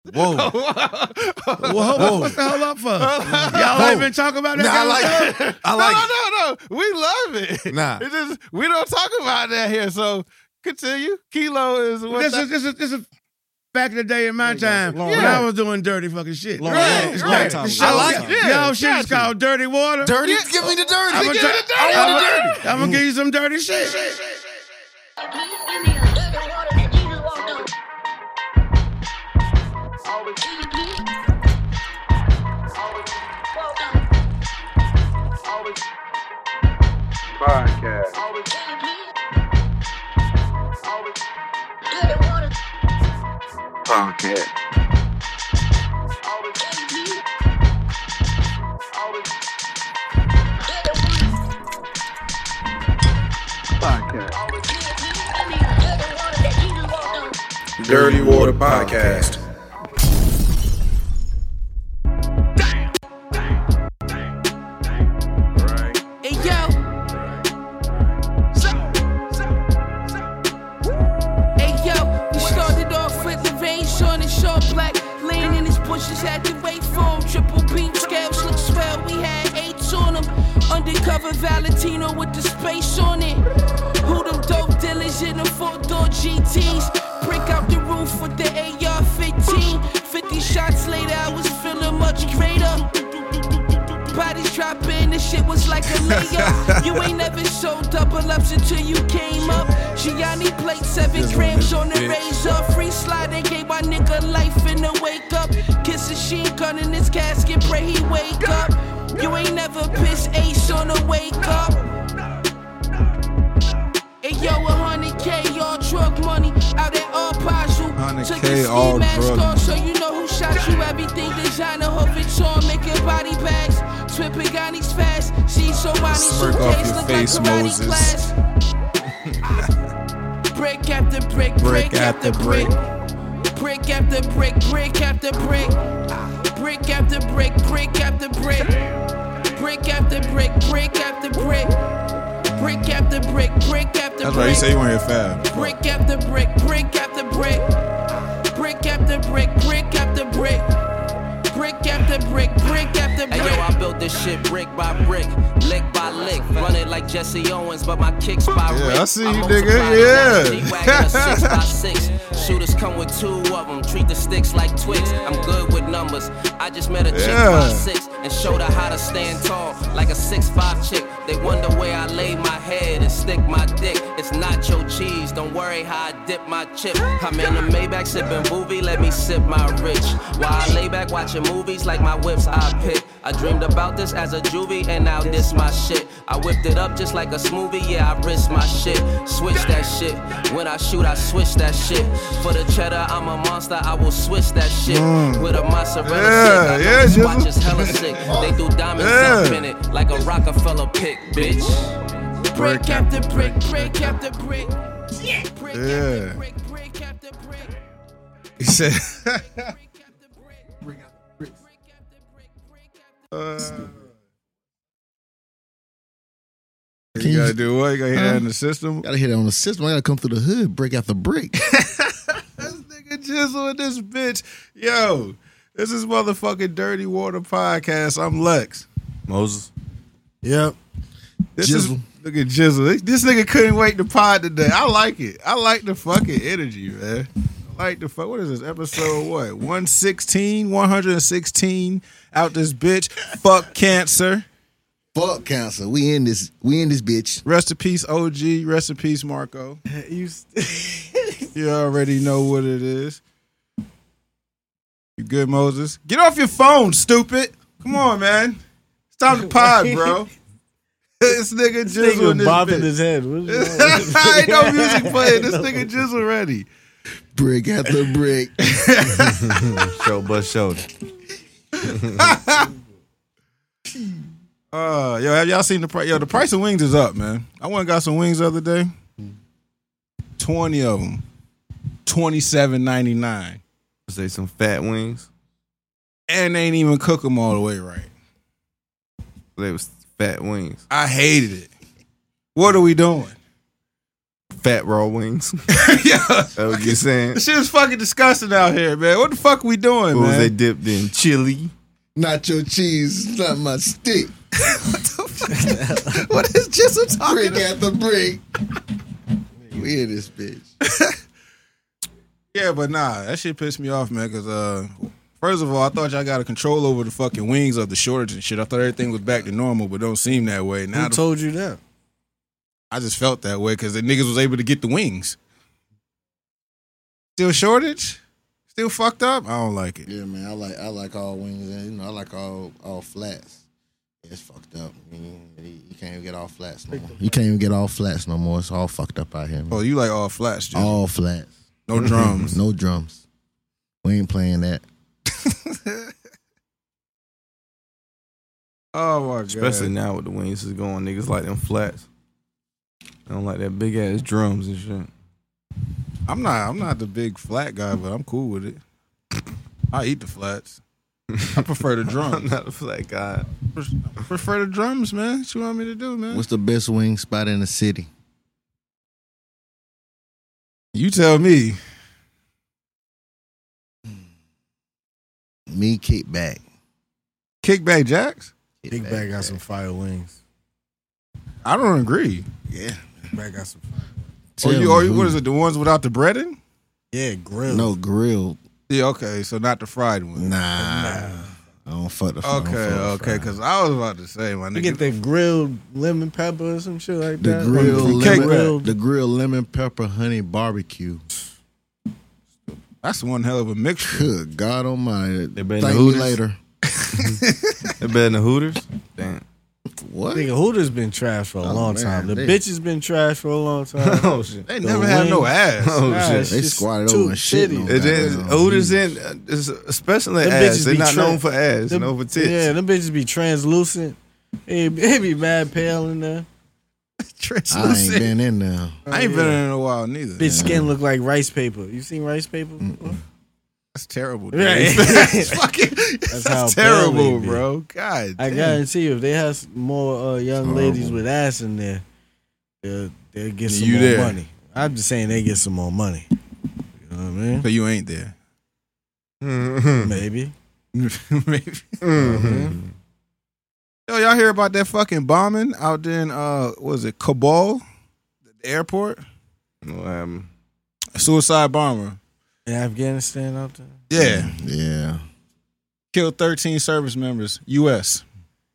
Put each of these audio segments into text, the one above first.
Whoa. Whoa. What the hell up for? Y'all ain't been talking about that? Nah, I like it. No. We love it. Nah. It's just, we don't talk about that here. So continue. Kilo is what This is back in the day in my time when I was doing dirty fucking shit. Long time ago. I like it. Y'all shit is called dirty water. Dirty? Give me the dirty. I'm gonna give you some dirty shit. Podcast. Podcast. Dirty Water Podcast. Hey yo. Hey yo, we started off with Levine, Sean and Short Black. Laying in his bushes, had to wait for him. Triple beam scales look swell, we had 8s on them. Undercover Valentino with the space on it. Who them dope dealers in the 4-door GTs? Break out the roof with the AR-15. 50 shots later, I was feeling much greater. Bodies dropping, this shit was like a layup. You ain't never sold double ups until you came up. Gianni plate 7 grams on the razor. Free slide, they gave my nigga life in the wake up. Kiss a sheen gun in his casket, pray he wake up. You ain't never pissed ace on the wake up. Hey yo, 100K all drug money out at all Paju. 100K all drug money. So you know who shot you. Everything designer, hope it's on, making body bags. Twin Pagani's fast. See so many Smirk off suitcase your look face, like karate Moses. class. Brick after brick, brick after brick. Brick after brick, brick after brick. Brick after brick, brick after brick. Brick after brick, brick after brick. Brick after brick, brick after brick. That's right, you say you want to hear fab. Brick after brick, brick after brick. Brick after brick, brick after brick. Brick after brick, brick after brick. Hey yo, I built this shit brick by brick, lick by lick. Run it like Jesse Owens, but my kicks by Rick. I see you, nigga. Yeah. G-Wagon, a 6x6. Shooters come with 2 of them. Treat the sticks like Twix. I'm good with numbers. I just met a chick 5'6" and showed her how to stand tall like a 6'5" chick. They wonder where I lay my head and stick my dick. It's nacho cheese. Don't worry how I dip my chip. I'm in the Maybach sipping movie. Let me sip my rich. While I lay back watching movies like my whips I pick. I dreamed about this as a juvie and now this my shit. I whipped it up just like a smoothie. Yeah, I risk my shit. Switch that shit. When I shoot, I switch that shit. For the cheddar, I'm a monster. I will switch that shit. With a mozzarella stick. I know this watch is hella sick. They do diamonds up in it like a Rockefeller pick, bitch. Brick after brick, brick after brick. Brick Yeah. after brick, brick after brick. He said, you gotta do what? You gotta hit that in the system? Gotta hit it on the system. I gotta come through the hood, break after break. This nigga Jizzle in this bitch. Yo, this is motherfucking Dirty Water Podcast. I'm Lex. Moses. Yep. This is, Jizzle. look at Jizzle. This nigga couldn't wait to pod today. I like it. I like the fucking energy, man. I like the fuck. What is this? Episode what? 116 out this bitch. Fuck cancer. Fuck cancer. We in this bitch. Rest in peace, OG. Rest in peace, Marco. You already know what it is. You good, Moses? Get off your phone, stupid. Come on, man. It's time to pod, bro. This nigga Jizzle in this bobbing bitch. his head. Ain't no music playing. This nigga Jizzle ready. Brick after brick. Show bust shoulder. Yo, have y'all seen the price? Yo, the price of wings is up, man. I went and got some wings the other day. 20 of them. $27.99. Say some fat wings. And they ain't even cook them all the way right. They was fat wings. I hated it. What are we doing? fat raw wings. Yeah. That's what you saying? This shit is fucking disgusting out here, man. What the fuck we doing, What man? was they dipped in? Chili. Nacho cheese, it's not my stick. What is Jizzle talking Brick after brick. We in this bitch. Yeah, but nah, that shit pissed me off, man, because first of all, I thought y'all got a control over the fucking wings of the shortage and shit. I thought everything was back to normal, but don't seem that way. Now Who told you that? I just felt that way because the niggas was able to get the wings. Still shortage? Still fucked up? I don't like it. Yeah, man, I like all wings, and I like all flats. Yeah, it's fucked up. You can't even get all flats no more. You can't even get all flats no more. It's all fucked up out here, man. Oh, you like all flats, Jim? All flats. No drums. No drums. We ain't playing that. Oh my god. Especially now with the wings is going, niggas like them flats. I don't like that big ass drums and shit. I'm not the big flat guy, but I'm cool with it. I eat the flats. I prefer the I'm drums. not a flat guy. I prefer the drums, man. What you want me to do, man? What's the best wing spot in the city? You tell me. Me, Kickback. Kickback Jacks? Big Bag got some fire wings. I don't agree. Yeah. Big Bag got some fire. What is it? The ones without the breading? Yeah, grill. No, grilled. Yeah, okay. So not the fried one. Nah. I don't fuck the Okay. Because I was about to say, my nigga. You get the grilled lemon pepper or some shit like The that. grilled lemon pepper honey barbecue. That's one hell of a mixture. Good God Almighty. They better Thank than me Hooters? later. They better than Hooters? Damn. What? Nigga, Hooters been trash for a long man, time. The they- bitches been trash for a long time. Oh shit. They The never had no wings. ass. Oh Nah, shit. it's They just squatted too over and shit. shitty. on It is goddamn Hooters Hooters. in especially Them ass. bitches They're be not tra- known for ass them- and over tits. Yeah, them bitches be translucent. It be mad pale in there. I ain't been in there. I ain't been in a while neither. Bitch skin look like rice paper. You seen rice paper before? That's terrible. Yeah. Dude. That's fucking. That's how That's pale terrible, they be. bro. God. I damn. guarantee you, if they have more young ladies with ass in there, they'll get some You more there. money. I'm just saying they get some more money. You know what I mean? So you ain't there. Maybe. Maybe. Yo, y'all hear about that fucking bombing out there in what was it, Kabul, the airport? What happened? A suicide bomber. In Afghanistan out there? Yeah. Yeah. Killed 13 service members, U.S.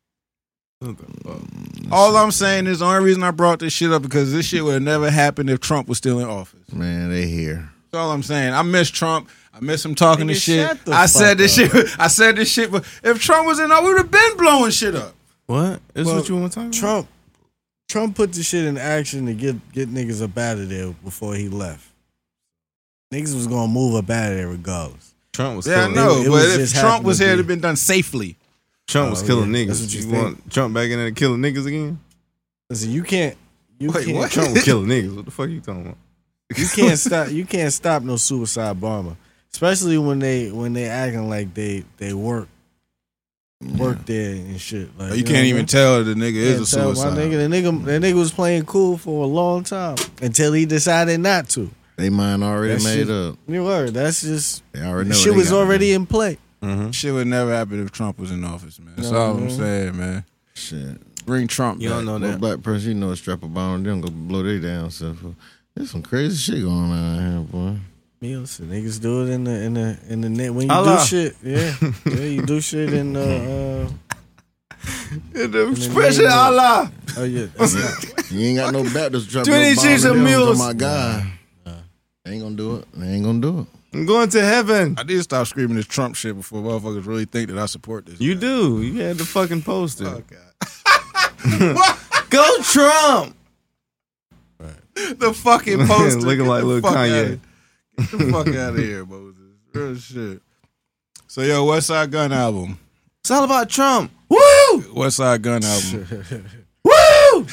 All I'm saying is the only reason I brought this shit up because this shit would have never happened if Trump was still in office. Man, they here. That's all I'm saying. I miss Trump. I miss him talking Nigga, this shit. shut the I said fuck this up. shit. I said this shit. But if Trump was in office, we would have been blowing shit up. What? Is Well, what you want to talk about? Trump put the shit in action to get niggas up out of there before he left. Niggas was gonna move up out of there regardless. Trump was Yeah, I killing know. It But was if just Trump was here, happened to it'd have been done safely. Trump was Oh, killing yeah. niggas. That's what you you think? want Trump back in there to killing niggas again? Listen, you can't. Wait, what? Trump was killing niggas. What the fuck you talking about? You can't stop no suicide bomber, especially when they acting like they work there and shit. Like You know can't what even I mean? tell the nigga is a Can't tell suicide. my nigga, the nigga was playing cool for a long time until he decided not to. They mind already That made shit- up. You word. That's just They already the know shit what they was gotta already do. in play. Shit would never happen if Trump was in office, man. That's No, all I'm man. saying, man. Shit. Bring Trump You back. don't know No that. black person, you know, strap a bomb, them go blow they down. So there's some crazy shit going on out here, boy. Me, listen, niggas do it in the net when you Allah. do shit. Yeah, you do shit in The expression expression Allah. Oh yeah, that's not, You ain't got no Baptist trap. 26 no bomb in them, mules. oh my God. They ain't gonna do it. They ain't gonna do it. I'm going to heaven. I did stop screaming this Trump shit before motherfuckers really think that I support this. You do. You had the fucking poster. Oh, God. Go Trump. The fucking poster. Looking Get like the Lil fuck Kanye. outta- Get the fuck out of here, Moses. Real shit. So, yo, West Side Gun album. It's all about Trump. Woo! West Side Gun album. Woo!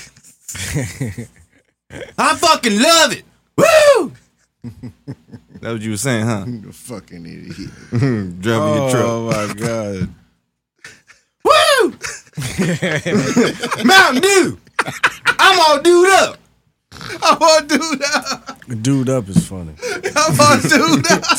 I fucking love it. Woo! That what you were saying, huh? You fucking idiot. Driving your truck. Oh, my God. Woo! Mountain Dew. I'm all dude up. I'm on Dude Up. Dude Up is funny. I'm on Dude Up.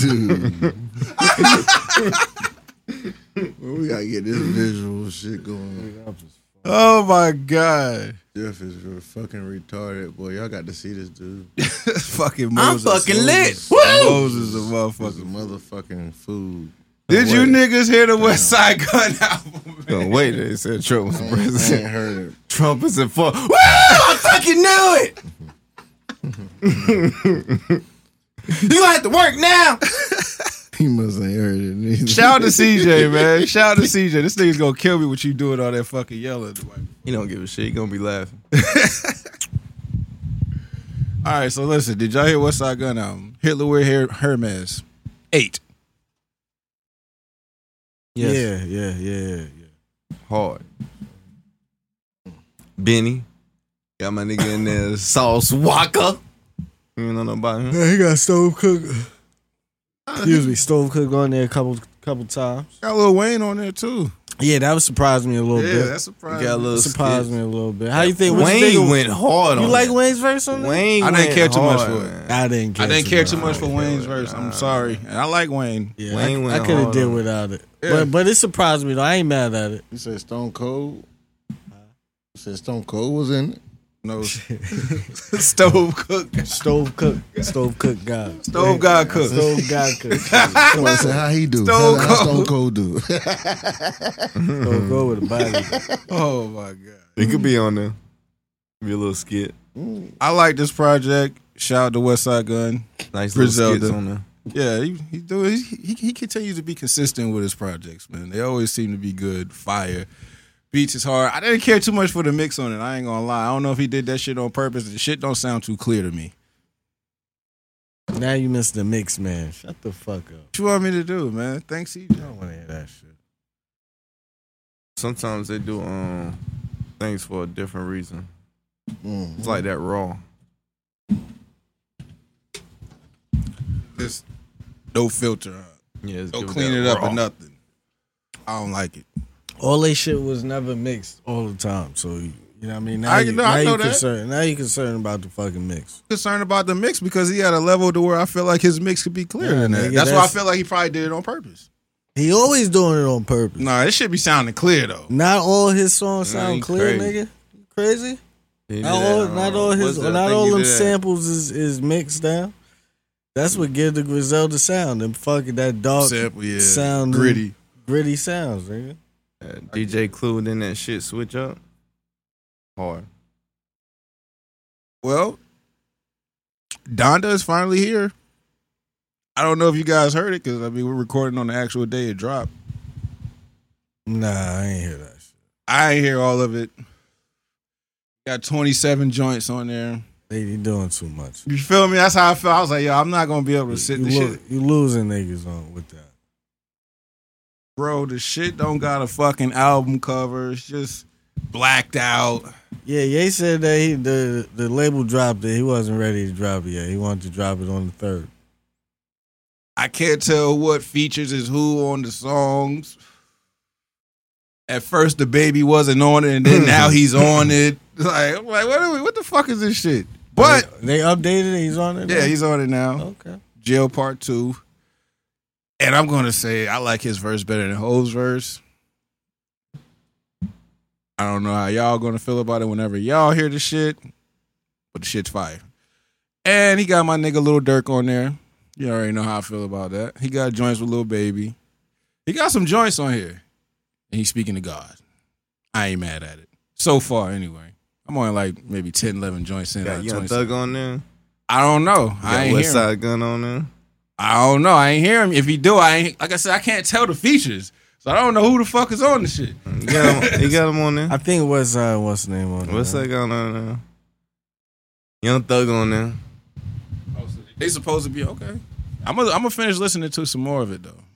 Dude. We gotta get this visual shit going. Oh my God. Jeff is fucking retarded, boy. Y'all got to see this dude. Fucking Moses. I'm fucking lit. Moses a This motherfucker. is motherfucking food. Did you niggas hear the West Side Gun album? Don't wait. They said Trump was the I president. ain't heard it. Trump is in fuck. Woo! I fucking knew it. You gonna have to work now. He must ain't heard it neither. Shout out to CJ, man. Shout out to CJ. This nigga's gonna kill me with you doing all that fucking yelling. He don't give a shit. He gonna be laughing. All right, so listen. Did y'all hear West Side Gun album? Hitler wear Hermes. 8. Yes. Yeah. Hard. Benny. Got my nigga in there. Sauce Walker. You know nothing about him? Yeah, he got Stove Cook. Excuse me, Stove Cook on there a couple times. Got Lil Wayne on there too. Yeah, that would surprise me a little bit. That surprised Got a me. little Surprised me a little bit. How you think? Wayne went hard on You like that. Wayne's verse on that? Wayne I didn't went care too much hard, for it. man. I didn't care too much for I Wayne's don't care. verse. I'm sorry. And I like Wayne. Yeah, Wayne I went could have hard did on it. without it. Yeah. But it surprised me though. I ain't mad at it. You said Stone Cold? You said Stone Cold was in it? No. Stove Cook. Stove Cook God. Stove God Cook. Stove God Cook. I said, how he do? Stone How Cold. Stone Cold do? Stove go with a body. Oh my God. He could be on there. Be a little skit. I like this project. Shout out to West Side Gun. Nice little Griselda. skits on there. Yeah, he continues to be consistent with his projects, man. They always seem to be good, fire. Beats is hard. I didn't care too much for the mix on it. I ain't gonna lie. I don't know if he did that shit on purpose. The shit don't sound too clear to me. Now you missed the mix, man. Shut the fuck up. What you want me to do, man? Thanks, CJ. I don't want to hear that shit. Sometimes they do things for a different reason. Mm. It's like that raw. Just no filter. Yeah, it's Don't give clean that it up raw. or nothing. I don't like it. All they shit was never mixed all the time. So you know what I mean? Now I you know that. concerned. Now you concerned about the fucking mix. Concerned about the mix because he had a level to where I feel like his mix could be clearer Yeah, than that. nigga, That's why I that's- feel like he probably did it on purpose. He always doing it on purpose. Nah, it should be sounding clear though. Not all his songs Nah, sound he clear, crazy. nigga. You crazy? He did Not that, all, not all his, what's that? I not think all he them did that. samples is mixed down. That's what give the Griselda sound. Them fucking that dark Sample, yeah. sound, Gritty. sounds, nigga. DJ Clued in that shit switch up. Hard. Well, Donda is finally here. I don't know if you guys heard it because I mean we're recording on the actual day it dropped. Nah, I ain't hear that shit. I ain't hear all of it. Got 27 joints on there. They doing too much. You feel me? That's how I felt. I was like, yo, I'm not gonna be able to sit You, this lo- shit. you losing niggas on with that. Bro, the shit don't got a fucking album cover. It's just blacked out. Yeah, Ye said that the label dropped it. He wasn't ready to drop it yet. He wanted to drop it on the 3rd. I can't tell what features is who on the songs. At first, the baby wasn't on it, and then now he's on it. Like, I'm like, what the fuck is this shit? But They updated it. He's on it. yeah, now? he's on it now. Okay. Jail Part 2. And I'm gonna say I like his verse better than Ho's verse. I don't know how y'all gonna feel about it whenever y'all hear the shit, but the shit's fire. And he got my nigga Lil Durk on there. You already know how I feel about that. He got joints with Lil Baby. He got some joints on here. And he's speaking to God. I ain't mad at it. So far, anyway. I'm on like maybe 10, 11 joints in. Got Like Young 20. Thug on there. I don't know. I Got ain't West hear him. Side Gun on there. I don't know. I ain't hear him. If he do, I ain't. Like I said, I can't tell the features. So I don't know who the fuck is on the shit. He got him on there. I think what's the name on it? West Side Gun on there. Young Thug on there. Oh, so they supposed to be okay. I'm gonna finish listening to some more of it though.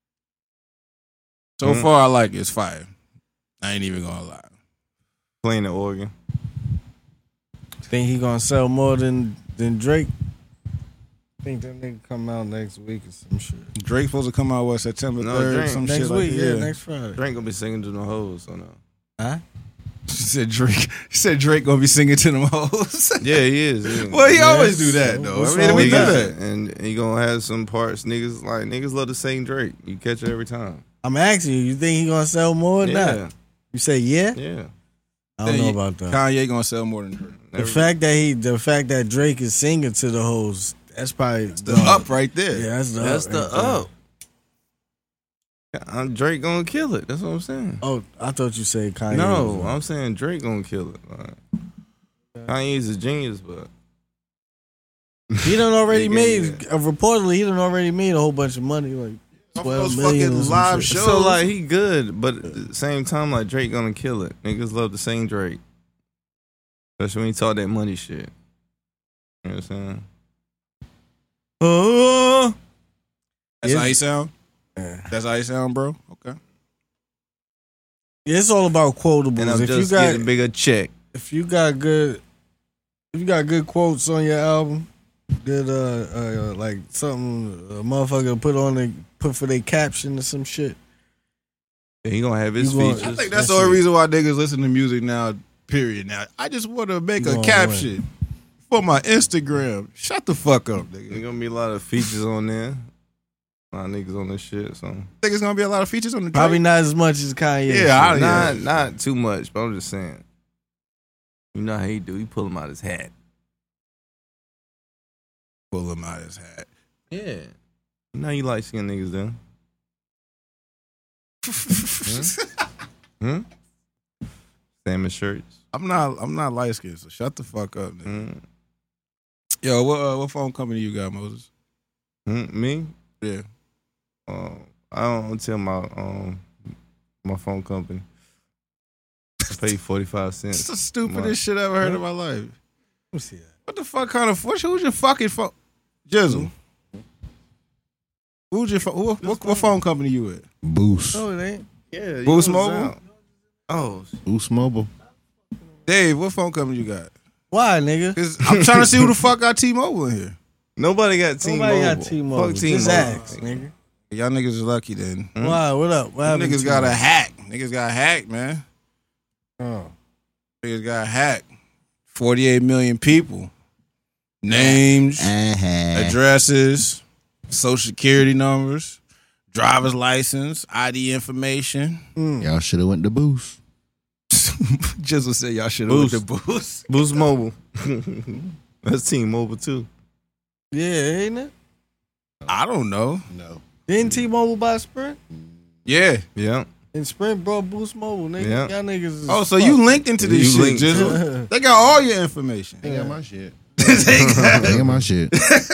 So far, I like it. It's fire. I ain't even gonna lie. Playing the organ. Think he gonna sell more than Drake? I think that nigga come out next week or some shit. Drake's supposed to come out what September No, 3rd, Drake. some Next shit week, like that. yeah, next Friday. Drake gonna be singing to no hoes, so no. Huh? said Drake gonna be singing to them hoes. Yeah, he is. Yeah. Well, he always do that though. What's I mean, wrong we with do that? that. And he gonna have some parts. Niggas love to sing Drake. You catch it every time. I'm asking you. You think he gonna sell more or Yeah, not? You say yeah. yeah. I don't know about that. Kanye gonna sell more than Drake. The fact that Drake is singing to the hoes, that's probably The up right there. Yeah, that's the That's up. the right there. up. Drake gonna kill it. That's what I'm saying. Oh, I thought you said Kanye. No, was I'm saying Drake gonna kill it. Like, Kanye's a genius, but he done already Big made. game, Reportedly, he done already made a whole bunch of money, like Off 12 those million fucking or some live shit. shows. so like he good, but at the same time, like Drake gonna kill it. Niggas love to sing Drake, especially when he talk that money shit. You know what I'm saying? That's Yeah. how he sound. Yeah. That's how he sound, bro. Okay. Yeah, it's all about quotables. And I'm if you just got getting a bigger check. if you got good quotes on your album, good like something a motherfucker put for their caption or some shit. He gonna have his You gonna- features. I think that's the only reason why niggas listen to music now. Period. Now, I just want to make a Going caption for my Instagram. Shut the fuck up, There's nigga. gonna be a lot of features on there. A lot of niggas on this shit. So Think it's gonna be a lot of features on the Probably Drake? not as much as Kanye. Yeah, shit. not too much, but I'm just saying. You know how he do? He pull him out his hat. Pull him out his hat. Yeah. You know how you like seeing niggas do? Salmon shirts. I'm not light skinned, so shut the fuck up, nigga. Mm. Yo, what phone company you got, Moses? Me? Yeah. I don't tell my phone company. I pay 45 It's cents. the stupidest shit I ever heard in my life. Let me see that. What the fuck kind of who's your fucking phone? Jizzle. Who's your phone? What phone company you with? Boost. No, it ain't. Yeah, you Boost know what's Mobile? out. Oh, Boost Mobile. Dave, what phone company you got? Why, nigga? Cause I'm trying to see who the fuck got T-Mobile in here. nobody got T-Mobile. Nobody got T-Mobile. Fuck Just T-Mobile. ask, nigga. Y'all niggas is lucky then. Why? What up? What happened? Niggas to got you? a hack. Niggas got hacked, man. Oh. Niggas got hacked. 48 million people. Names, addresses, social security numbers, driver's license, ID information. Y'all should have went to Boost. Jizzle said y'all should have went to Boost. Boost Mobile. That's T-Mobile too. Yeah, ain't it? I don't know. No. Didn't T-Mobile buy Sprint? Yeah. Yeah. And Sprint brought Boost Mobile, nigga. Yeah. Y'all niggas is Oh, so you linked into this You shit, linked. Jizzle. They got all your information. They got my shit. They got my shit.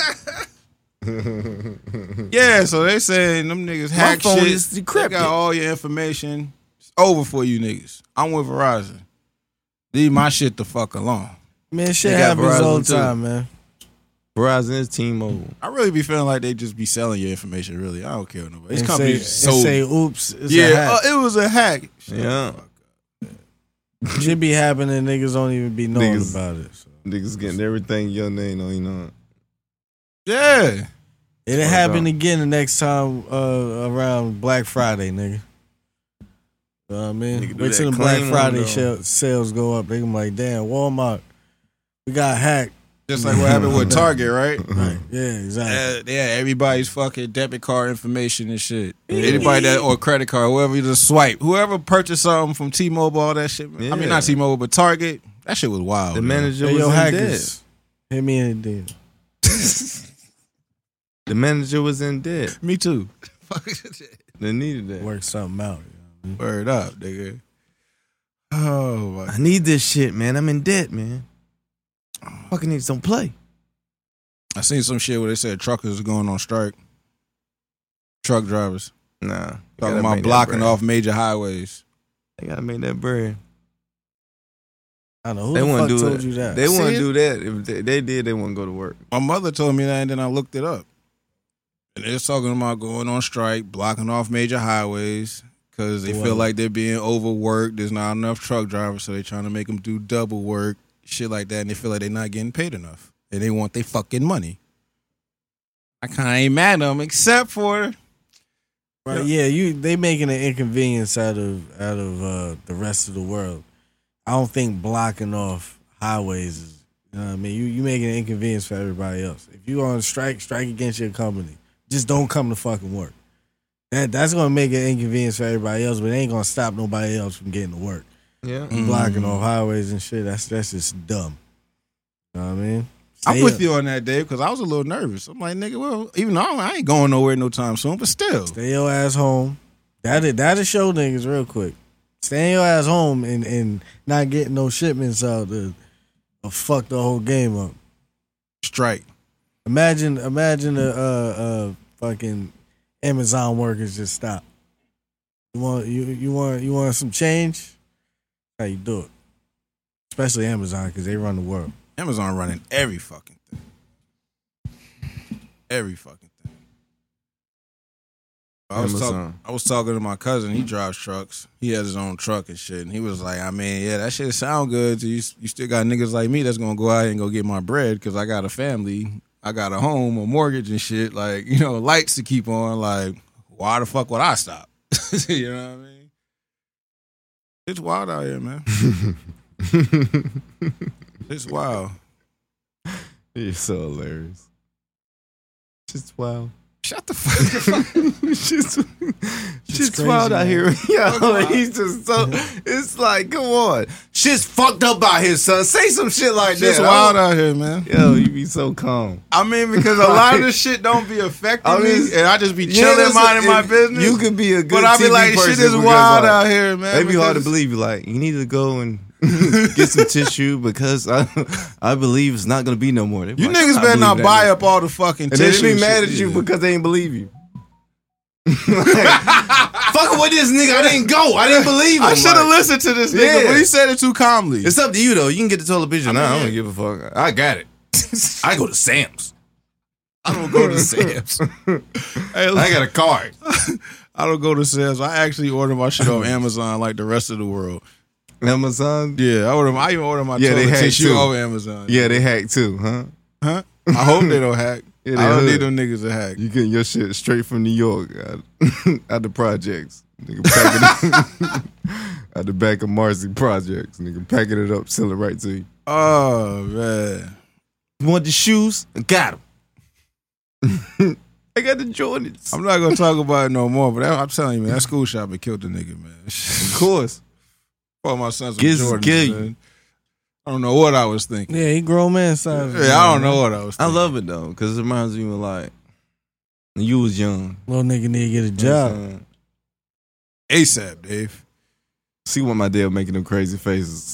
Yeah, so they saying them niggas hack phone shit. is They decrypted. got all your information. It's over for you niggas. I'm with Verizon. Leave my shit the fuck alone. Man, shit They got happens all Verizon, the too. time, man. Verizon is T-Mobile. I really be feeling like they just be selling your information. Really, I don't care what nobody. These And companies say, so and say, oops, it's a yeah. hack. It was a hack. Shut Yeah. the fuck up. Shit be happening, niggas don't even be knowing Niggas- about it. So. Niggas getting everything your name on, you know. Yeah. It'll Fuck happen up. again the next time around Black Friday, nigga. You know what I mean? Nigga do Wait till that the Black claim Friday on, though. sales go up. They gonna be like, damn, Walmart, we got hacked. Just like what happened with Target, right? Right. Yeah, exactly. Yeah, everybody's fucking debit card information and shit. Anybody that or credit card, whoever you just swipe, whoever purchased something from T-Mobile, all that shit. I Yeah. mean, not T-Mobile, but Target. That shit was wild. The man. manager Hey, was yo, in hackers, hit me in the deal. debt. The manager was in debt. Me too. They needed that. Work something out. You know? Word up, nigga. Oh my. I need this shit, man. I'm in debt, man. Fucking niggas don't play. I seen some shit where they said truckers are going on strike. Truck drivers Nah. talking Gotta about make that blocking bread. off major highways. They gotta make that bread. I don't know who They the wouldn't fuck do told it. you that. They wouldn't See do that. If they did, they wouldn't go to work. My mother told me that, and then I looked it up. And they're talking about going on strike, blocking off major highways because they feel like they're being overworked. There's not enough truck drivers, so they're trying to make them do double work, shit like that, and they feel like they're not getting paid enough. And they want their fucking money. I kind of ain't mad at them, except for Right, yeah, they making an inconvenience out of the rest of the world. I don't think blocking off highways is, you know what I mean? You making an inconvenience for everybody else. If you on strike against your company. Just don't come to fucking work. That's gonna make an inconvenience for everybody else, but it ain't gonna stop nobody else from getting to work. Yeah. Blocking off highways and shit, that's just dumb. You know what I mean? I'm with you on that, Dave, because I was a little nervous. I'm like, nigga, well, even though I ain't going nowhere no time soon, but still. Stay your ass home. That'll show niggas real quick. Stay your ass home and not getting no shipments out to fuck the whole game up. Strike. Imagine a fucking Amazon workers just stop. You want some change? How you do it? Especially Amazon, because they run the world. Amazon running every fucking thing. Every fucking thing. I was talking to my cousin. He drives trucks. He has his own truck and shit. And he was like, I mean, yeah, that shit sound good. You still got niggas like me that's going to go out and go get my bread because I got a family. I got a home, a mortgage and shit. Like, you know, lights to keep on. Like, why the fuck would I stop? You know what I mean? It's wild out here, man. It's wild. You're so hilarious. Just wow. Shut the fuck up. Shit's wild out here. Yo, like, he's just so. It's like, come on. Shit's fucked up out here, son. Say some shit like that. It's wild out here, man. Yo, you be so calm. I mean, because a lot of this shit don't be affecting me, and I just be chilling, minding my business. You could be a good but I be TV like, shit is wild out here, man. It'd be hard to believe. You like, you need to go and get some tissue because I believe it's not gonna be no more. You niggas better not buy up all the fucking tissue. And they be mad at you because they ain't believe you. Fucking with this nigga, I didn't go. I didn't believe him. I should have listened to this nigga, but he said it too calmly. It's up to you though. You can get the television now. I don't give a fuck. I got it. I go to Sam's. I don't go to Sam's. Hey, I got a card. I don't go to Sam's. I actually order my shit off Amazon like the rest of the world. Amazon? Yeah, I even order my toilet tissue off Amazon. Yeah, they hack too, huh? Huh? I hope they don't hack. Yeah, I don't need them niggas to hack. You getting your shit straight from New York out the projects. Nigga packing it out the back of Marcy projects. Nigga packing it up, sell it right to you. Oh, man. You want the shoes? I got them. I got the Jordans. I'm not going to talk about it no more, but I'm telling you, man, that school shopping killed the nigga, man. Of course. For my sons with Jordans, man. I don't know what I was thinking. Yeah, he grown man size. Yeah, I don't know what I was thinking. I love it though, because it reminds me of like when you was young. Little nigga need to get a job. ASAP, Dave. See why my dad making them crazy faces.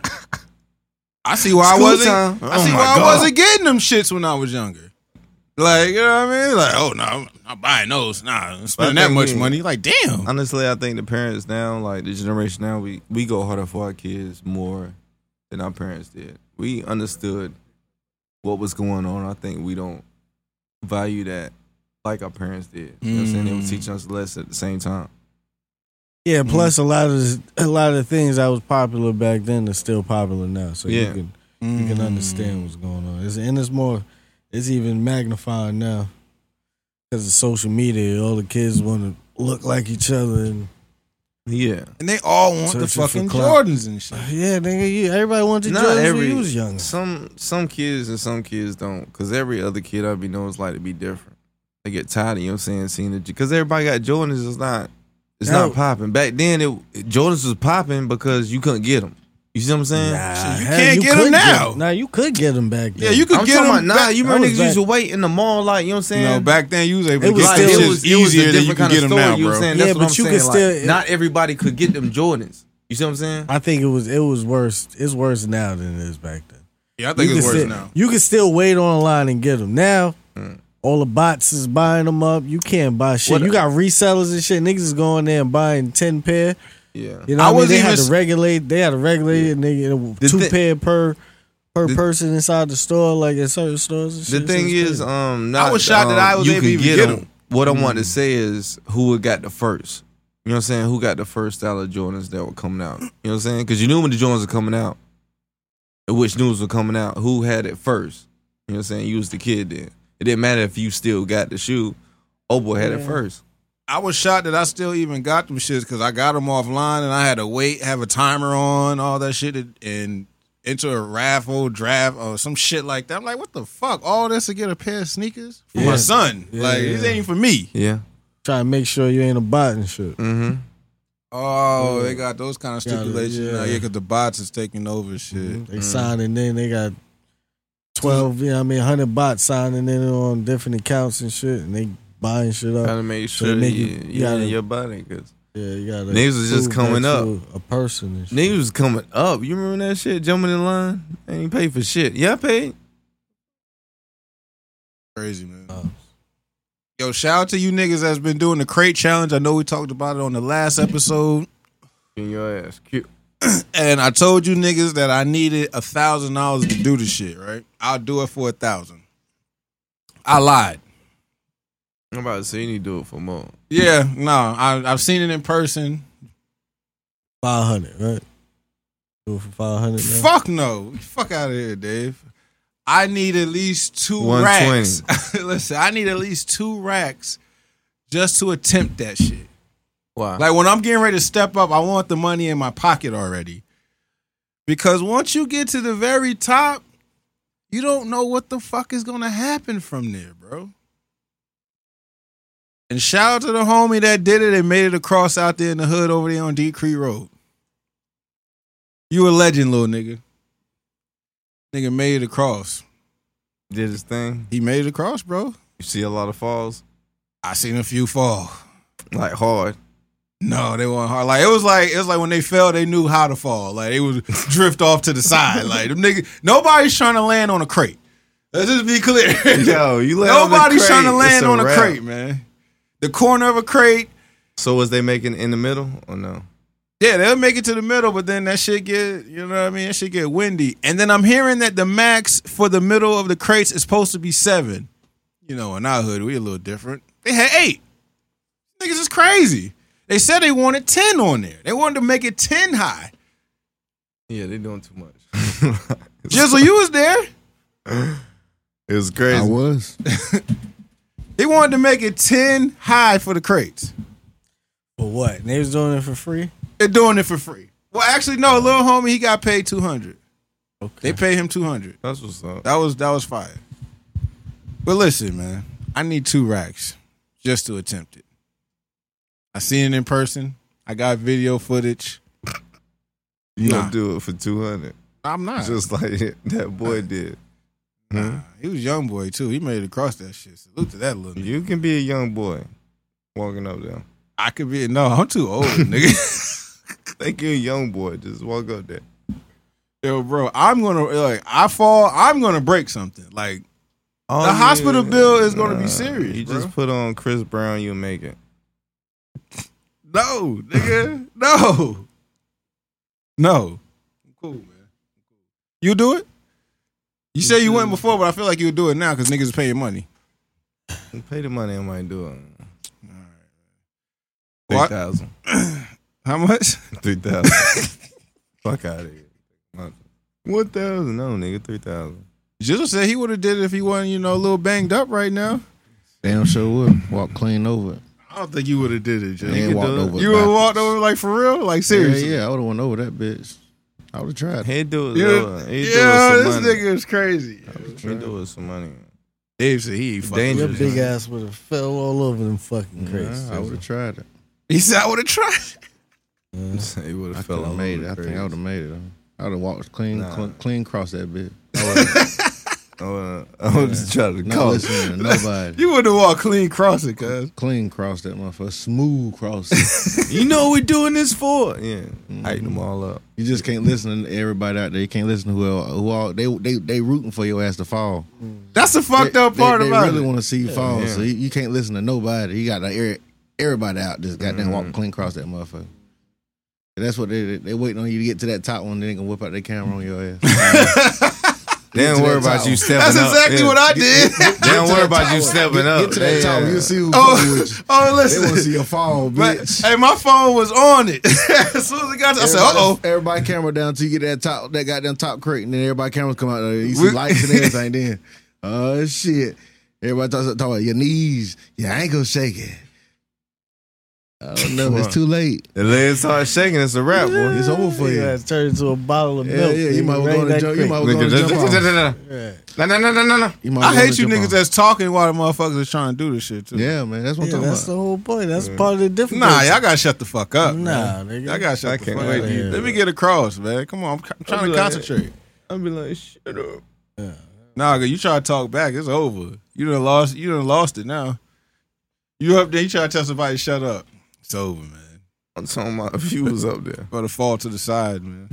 I see why I wasn't getting them shits when I was younger. Like, you know what I mean? Like, oh no, I'm not buying those. Nah, I'm spending that much money. Like, damn. Honestly, I think the parents now, like the generation now, we go harder for our kids more than our parents did. We understood what was going on. I think we don't value that like our parents did. You know what I'm saying? They were teaching us less at the same time. Yeah, plus a lot of the things that was popular back then are still popular now. So you can understand what's going on. It's even magnifying now because of social media. All the kids want to look like each other, and and they all want the fucking Jordans and shit. Yeah, nigga, everybody wants the Jordans when you was younger. Some kids and some kids don't, because every other kid I be knows like to be different. They get tired of, you know what I'm saying, seeing it because everybody got Jordans. It's not popping. Back then, Jordans was popping because you couldn't get them. You see what I'm saying? Nah, you can't get them now. Nah, you could get them back then. Yeah, you could get them. You remember niggas used to wait in the mall, like, you know what I'm saying? No, back then you was able to get them shit easier than you could get them now, bro. Yeah, but you could still. Not everybody could get them Jordans. You see what I'm saying? I think it was worse. It's worse now than it is back then. Yeah, I think it's worse now. You can still wait online and get them now. All the bots is buying them up. You can't buy shit. You got resellers and shit. Niggas is going there and buying 10 pair. Yeah, you know, they had to regulate it. Nigga, 2 pair per person inside the store, like in certain stores. And shit. The thing is, I was shocked that I was able to even get them. What I want to say is who got the first. You know what I'm saying? Who got the first style of Jordans that were coming out? You know what I'm saying? Because you knew when the Jordans were coming out, and which news were coming out. Who had it first? You know what I'm saying? You was the kid then. It didn't matter if you still got the shoe. Old boy had it first. I was shocked that I still even got them shits because I got them offline and I had to wait, have a timer on, all that shit, and enter a raffle, draft, or some shit like that. I'm like, what the fuck? All this to get a pair of sneakers for my son? This ain't for me. Yeah. Try to make sure you ain't a bot and shit. Mm-hmm. Oh, they got those kind of stipulations now. Yeah, because the bots is taking over shit. They signing in. They got 12, 100 bots signing in on different accounts and shit, and they buying shit up. Gotta make sure you in your body, cause you gotta. niggas was just coming up. A person and shit. Niggas was coming up. You remember that shit? Jumping in line. They ain't pay for shit. Yeah, I paid. Crazy, man. Yo, shout out to you niggas that's been doing the crate challenge. I know we talked about it on the last episode. In your ass, cute. And I told you niggas that I needed $1,000 to do the shit, right? I'll do it for $1,000. I lied. I'm about to say you need to do it for more. Yeah, no, I've seen it in person. 500, right? Do it for 500. Now? Fuck no. Fuck out of here, Dave. I need at least 2 racks. Listen, I need at least 2 racks just to attempt that shit. Wow. Like when I'm getting ready to step up, I want the money in my pocket already. Because once you get to the very top, you don't know what the fuck is going to happen from there, bro. And shout out to the homie that did it and made it across out there in the hood over there on D Creek Road. You a legend, little nigga. Nigga made it across. Did his thing. He made it across, bro. You see a lot of falls? I seen a few fall. Like hard. No, they weren't hard. Like it was like when they fell, they knew how to fall. Like they would drift off to the side. Like them niggas, nobody's trying to land on a crate. Let's just be clear. Yo, you land nobody's on a crate, trying to land on a wrap. crate, man. The corner of a crate. So was they making in the middle or no? Yeah, they'll make it to the middle, but then that shit get, you know what I mean? That shit get windy. And then I'm hearing that the max for the middle of the crates is supposed to be 7. You know, in our hood, we a little different. They had 8. Niggas is crazy. They said they wanted 10 on there. They wanted to make it 10 high. Yeah, they doing too much. Jizzle, you was there. It was crazy. I was. They wanted to make it 10 high for the crates. For what? And they was doing it for free? They're doing it for free. Well, actually, no. Little homie, he got paid $200. Okay. They paid him $200. That's what's up. That was fire. But listen, man, I need 2 racks just to attempt it. I seen it in person. I got video footage. You don't do it for 200. I'm not. Just like that boy did. Nah, he was a young boy too. He made it across that shit. Salute to that little nigga. You can be a young boy walking up there. I could be. No, I'm too old, nigga. Think you're a young boy. Just walk up there. Yo, bro, I fall, I'm gonna break something. Like the hospital bill is gonna be serious. You bro. just put on Chris Brown, you'll make it. No, nigga. No. I'm cool, man. You do it? You say you went before, but I feel like you'll do it now because niggas is paying money. Pay the money, I might do it. What? 3,000. How much? 3,000. Fuck out of here. 1,000? No, nigga, 3,000. Jizzle said he would have did it if he wasn't, a little banged up right now. Damn sure would. Walk clean over it. I don't think you would have did it, Jizzle. They ain't walked over it You would have backwards. walked over like for real? Like seriously? Yeah, I would have went over that bitch. I would have tried. He'd do it. Yeah, He'd do it with this some money. nigga is crazy. He'd do it with some money. Dave said he ain't fucking Your Dangerous. big ass would have fell all over them fucking crates. I would have tried it. He said I would have tried. He would I have could fell have all made over it. I the think I would have made it. I would have walked clean, Nah. clean across that bitch. I would just try to Not call. listening to nobody. You would have walked clean cross it, cuz. Clean cross that motherfucker. Smooth cross it. You know what we're doing this for? Yeah. Hype them all up. You just can't listen to everybody out there. You can't listen to who all they rooting for your ass to fall. That's the fucked up part they about really it. want to see you fall, yeah. so you can't listen to nobody. You got to everybody out just goddamn walk clean across that motherfucker. And that's what they waiting on you to get to that top one. Then they gonna whip out their camera on your ass. They don't to worry that about top. you stepping That's up. exactly what I did. They don't worry about you stepping up. Get to that top. You'll see who's Oh, fucking with you. oh, They want to listen. see your fall, But, bitch. hey, my phone was on it. As soon as it got to, I said, uh-oh. Everybody camera down till you get that goddamn top crate, and then everybody cameras come out there. You see lights and everything. Then, oh shit! Everybody talks about your knees, your ankles shaking. I don't know. It's too late. The legs start shaking. It's a wrap, boy. It's over for you. Yeah, turn into a bottle of Yeah, milk. yeah. You might well go to jump. You might well go to jump off. No. You might I well go hate to you jump niggas off. that's talking while the motherfuckers is trying to do this shit too. Yeah, man. That's what I'm Yeah, talking that's about. the whole point. That's part of the difference. Nah, y'all gotta shut the fuck up. Nah, man. nigga. Y'all gotta shut I the can't fuck wait up. to hear Let me get across, man. Come on, I'm trying to like- concentrate. I'll be like, shut up. Nah, you try to talk back, it's over. You done lost it now. You up there, you try to tell somebody to shut up. It's over, man. I'm talking about if you was up there. Better fall to the side, man.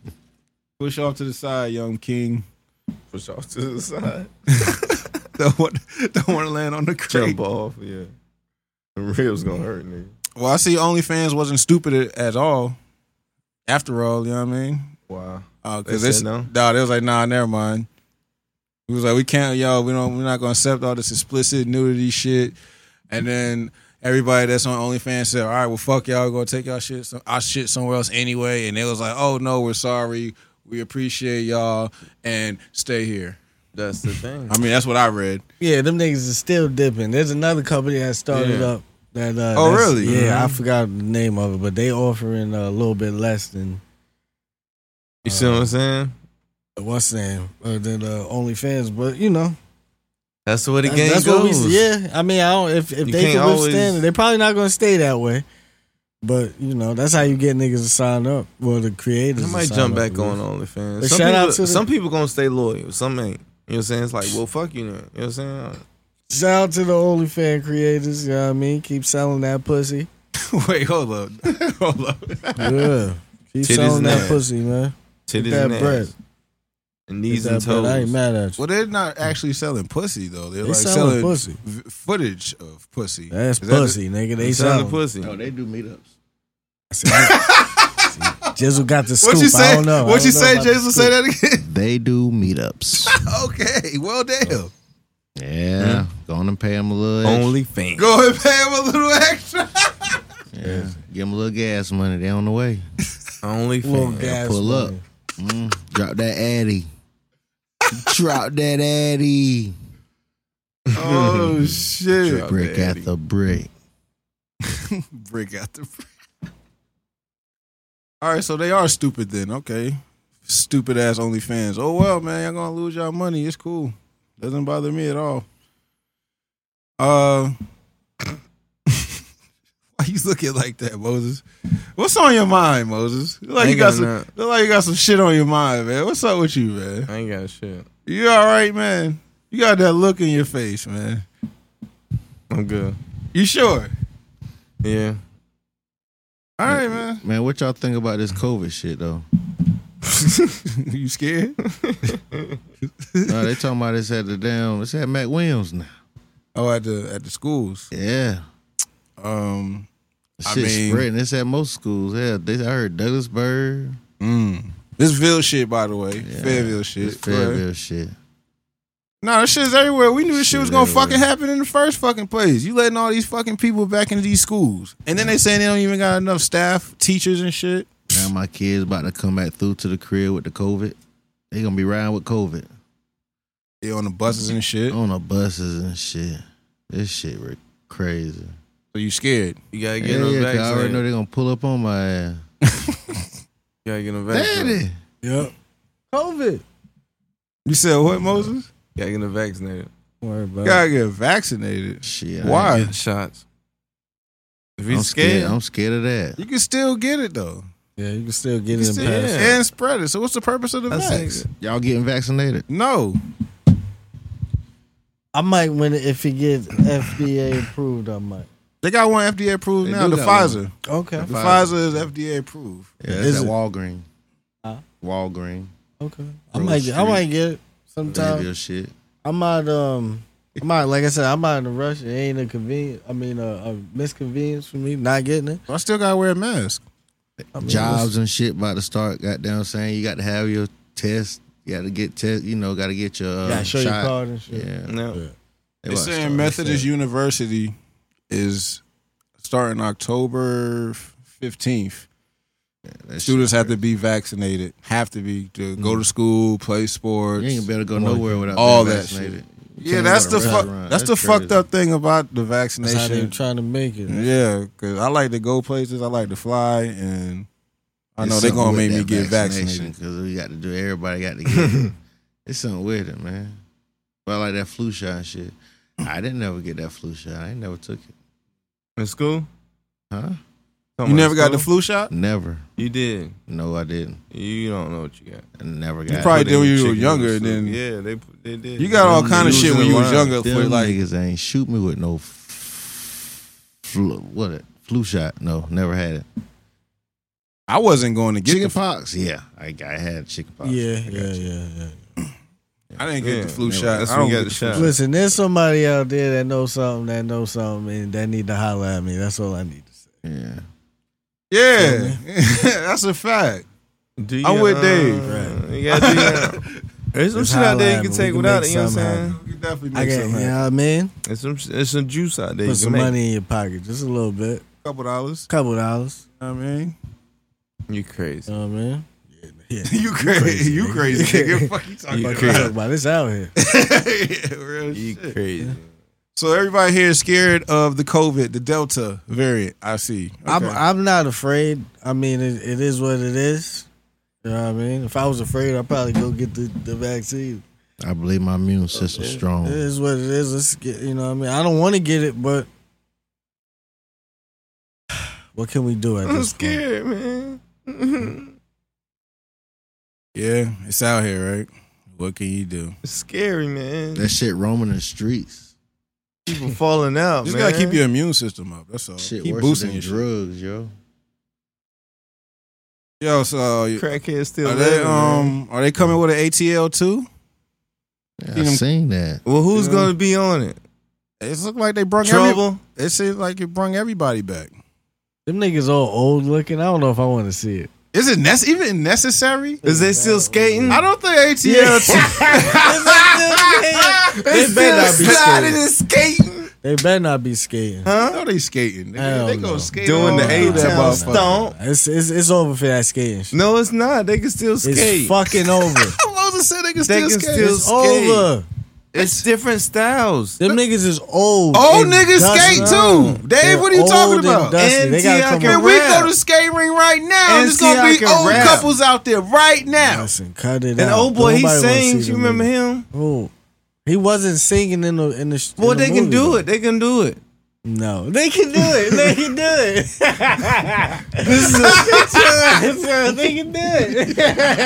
Push off to the side, young king. Push off to the side. Don't want to land on the crate. Jump off, yeah. The ribs gonna hurt, nigga. Well, I see OnlyFans wasn't stupid at all. After all, you know what I mean? Wow. Because They it's said no? Nah, they was like, nah, never mind. He was like, we can't, we're not gonna accept all this explicit nudity shit. And then everybody that's on OnlyFans said, all right, well, fuck y'all, we're gonna take our shit somewhere else anyway. And they was like, oh no, we're sorry. We appreciate y'all and stay here. That's the thing. I mean, that's what I read. Yeah, them niggas is still dipping. There's another company that started up. That, Oh, that's- really? Yeah, I forgot the name of it, but they offering a little bit less than You see what I'm saying? what's name than OnlyFans. But you know, That's the way the that's, game that's goes. what we. Yeah, I mean, I don't. If they can't can always- withstand it, they're probably not going to stay that way. But you know, that's how you get niggas to sign up. Well, the creators. I might to jump sign up back at on least. OnlyFans. But Some shout out people, to the- some people gonna stay loyal. Some ain't. You know what I'm saying? It's like, well, fuck you now. You know what I'm saying? Shout out to the OnlyFans creators. You know what I mean? Keep selling that pussy. Wait, hold up. Hold up. Yeah, keep Titties selling and that ass. pussy, man. Titties that and bread. ass. And knees Get and that bread. I ain't toes. mad at you. Well, they're not actually selling pussy, though. They're They like selling selling pussy. footage of pussy. That's Is that pussy, nigga. They Selling selling the pussy. No, they do meetups. Jizzle got the scoop. What you say? I don't know. What you say, Jason? Jason? Say that again. They do meetups. Okay, well, damn. Yeah. Go on and pay them a little extra. OnlyFans. Go ahead and pay him a little extra. Yeah. Give them a little gas money. They on the way. Little OnlyFans. gas Pull up. money. Drop that addy. Drop that addy. Oh, shit. Drop Brick that after brick. Brick out the brick. All right, so they are stupid then. Okay. Stupid ass OnlyFans. Oh, well, man, y'all gonna lose y'all money. It's cool. Doesn't bother me at all. Why you looking like that, Moses? What's on your mind, Moses? Look like I you ain't got got some. none. Look like you got some shit on your mind, man. What's up with you, man? I ain't got shit. You all right, man? You got that look in your face, man. I'm good. You sure? Yeah. All right, man. Man, what y'all think about this COVID shit, though? You scared? No, they talking about this at the damn, it's at Mac Williams now. Oh, at the schools. Yeah. I Shit mean- spreading. It's at most schools. Yeah, I heard Douglasburg. This Ville shit, by the way. Fayetteville shit. It's Fayetteville shit. No, this shit's everywhere. We knew this shit was gonna everywhere. fucking happen in the first fucking place. You letting all these fucking people back into these schools. And then they saying they don't even got enough staff, teachers and shit. Now my kids about to come back through to the crib with the COVID. They gonna be riding with COVID. They on the buses and shit. On the buses and shit. This shit crazy. So you scared? You gotta get Yeah, them yeah, 'cause I already know vaccinated. they gonna pull up on my ass. You gotta get them vaccinated. Daddy. Yep. COVID. You said what, Moses? You gotta get them vaccinated. Don't worry about You it. gotta get vaccinated. Shit. Why? Get the shots. If I'm he's scared, I'm scared of that. You can still get it though. Yeah, you can still get You it can in still, past. and spread it. So what's the purpose of the That's vax? it. Y'all getting vaccinated? No. I might win it if it gets FDA approved. I might. They got one FDA approved They now, do the got Pfizer. Okay. The Pfizer is FDA approved. Yeah, Is it's at it? Walgreens. Huh? Walgreens. Okay. I Rose might get. I Street. might get it sometime. Fayetteville shit. I might. Like I said, I'm not in a rush. It ain't a convenient. I mean, a misconvenience for me not getting it. I still gotta wear a mask. I mean, Jobs and shit about to start. Goddamn, saying you got to have your test. You got to get test. You know, got to get your gotta show shot. your card and shit. Yeah. no. They They're about to saying start. Methodist University is starting October 15th. That Students shit have to be vaccinated. Have to be to go to school, play sports. You ain't better go nowhere without all being that vaccinated. Yeah, that's the fucked up thing about the That's how they vaccination. trying to make it. Yeah, because I like to go places. I like to fly, and I know they're gonna make me get vaccinated. because we got to do. Everybody got to get it. It's something with it, man. But I like that flu shot and shit. I didn't never get that flu shot. I ain't never took it. In school? Huh? You never got the flu shot? Never. You did. No, I didn't. You don't know what you got. I never got You it. probably did when you were Chicken younger. noodle Then soup. Yeah, they did. you got all Them kind of niggas shit when in you was line. younger. Them For like, niggas ain't shoot me with no flu shot. No, never had it. I wasn't going to get Chicken the. pox? Yeah, I had chicken pox. Yeah. I didn't get the flu never. shot. That's I when don't you get got the the flu shot. shot. Listen, there's somebody out there that knows something, and that need to holler at me. That's all I need to say. Yeah. Yeah, that's a fact. Do you, I'm with Dave. You gotta do that. There's some Just shit out there you holla can at me. take We can without make it. You know what I'm something saying? You can definitely I make got, something you know happen. what I mean? There's some juice out there. Put you some can make. money in your pocket, just a little bit, $2. couple dollars. I mean, You crazy? You know what I mean? Yeah. you crazy. You crazy. Nigga. Fuck you talking You about? crazy. Talk about this out here. Yeah, real You shit. crazy? So everybody here is scared of the COVID, the Delta variant. I see. Okay. I'm not afraid. I mean, it is what it is. You know what I mean? If I was afraid, I'd probably go get the vaccine. I believe my immune system's strong. It is what it is. Let's get, you know what I mean? I don't want to get it, but what can we do at I'm this point? scared, man. Yeah, it's out here, right? What can you do? It's scary, man. That shit roaming the streets. People falling out, Just man. gotta keep your immune system up. That's all. Shit keep worse boosting than your shit. drugs, yo. Yo, so Crackheads still are living, they man. are they coming with an ATL too? Yeah, See I them- seen that. Well, who's Yeah. gonna be on it? It looked like they brung Trouble? It seemed like it brung everybody back. Them niggas all old looking. I don't know if I want to see it. Is it even necessary? Is they still skating? I don't think ATL. They better not be sliding skating. and skating. They better not be skating. No, they skating. Hell They no. go skate Doing the all through that A-Town motherfucker. stomp. It's over for that skating shit. No, it's not. They can still skate. It's fucking over. Moses said they can They still can skate. still It's skate. over. It's different styles. Them niggas is old. Old and niggas dusty. skate too. Dave, They're what are you old talking and about? dusty. They gotta NTI come can Man, up. we rap. go to skate ring right now. And There's gonna NTI be can old rap. couples out there right now. Listen, cut it And out. old boy, he Nobody wanna sings. see You them remember niggas. him? Who? He wasn't singing in the Well, in the they can movie, do though. it. They can do it. No, they can do it. They can do it. This is a, They can do it.